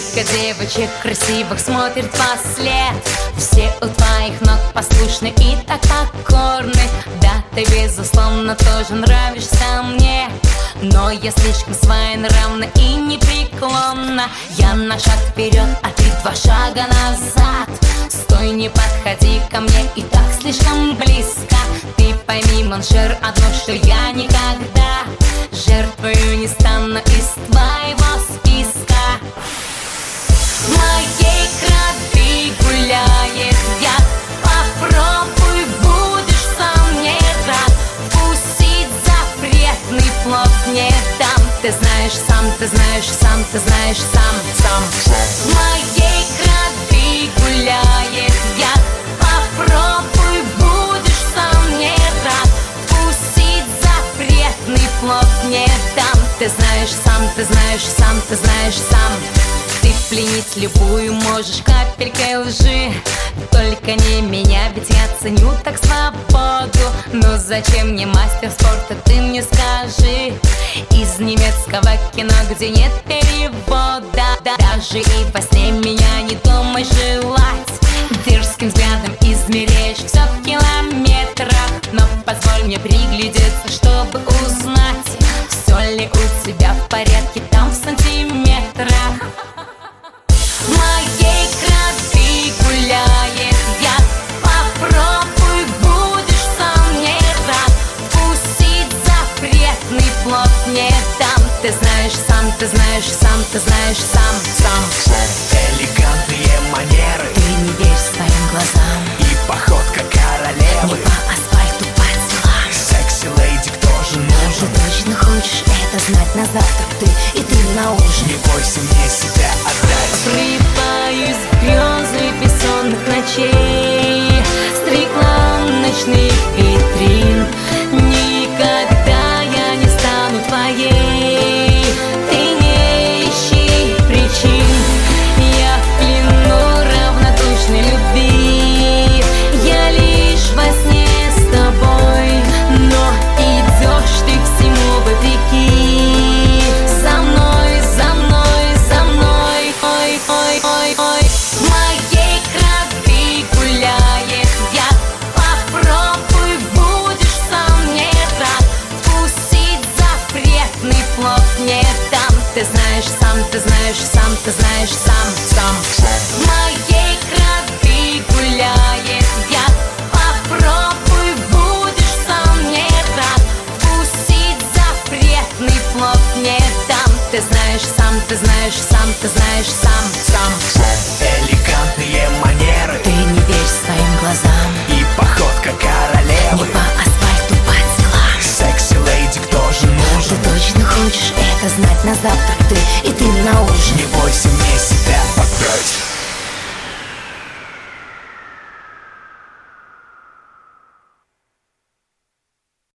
Сколько девочек красивых смотрит вслед. Все у твоих ног послушны и так покорны. Да, ты безусловно тоже нравишься мне, но я слишком своенравна и непреклонна. Я на шаг вперед, а ты 2 шага назад. Стой, не подходи ко мне, и так слишком близко. Ты пойми, моншер, одно, что я никогда жертвою не стану из твоего списка. В моей крови гуляет яд. Попробуй, будешь сам не рад. Вкусить запретный плод не дам. Ты знаешь сам, ты знаешь сам, ты знаешь сам. В моей крови гуляет яд. Попробуй, будешь сам не рад. Вкусить запретный плод не дам. Ты знаешь сам, ты знаешь сам, ты знаешь сам. Ты пленить любую можешь капелькой лжи. Только не меня, ведь я ценю так свободу. Но зачем мне мастер спорта, ты мне скажи? Из немецкого кино, где нет перевода. Даже и во сне меня не думай желать. Дерзким взглядом измеряешь все в километрах. Но позволь мне приглядеться, чтобы узнать, все ли у тебя в порядке там в сантиметрах. В моей крови гуляет яд. Попробуй, будешь сам не рад. Вкусить запретный плод не дам. Ты знаешь сам, ты знаешь сам, ты знаешь сам. Элегантные манеры, ты не верь своим глазам. И походка королевы, не по асфальту, по делам. Секси-лейди, кто же нужен? Ты точно хочешь это знать? На завтрак и ты на ужин. Не бойся мне себя отдать. Припаюсь в грезы бессонных ночей, с реклам ночных витрин. Никогда я не стану твоей. Ты не ищи причин. Я в плену равнодушной любви. Я лишь во сне с тобой, но идешь ты всему вопреки. За мной, за мной, за мной. Ой, ой, ой, ой. В моей крови гуляет яд. Попробуй, будешь сам не рад. Вкусить запретный плод не дам. Ты знаешь сам, ты знаешь сам, ты знаешь сам. В моей крови гуляет яд. Попробуй, будешь сам не рад. Вкусить запретный плод не дам. Ты знаешь сам, ты знаешь сам, ты знаешь сам. Элегантные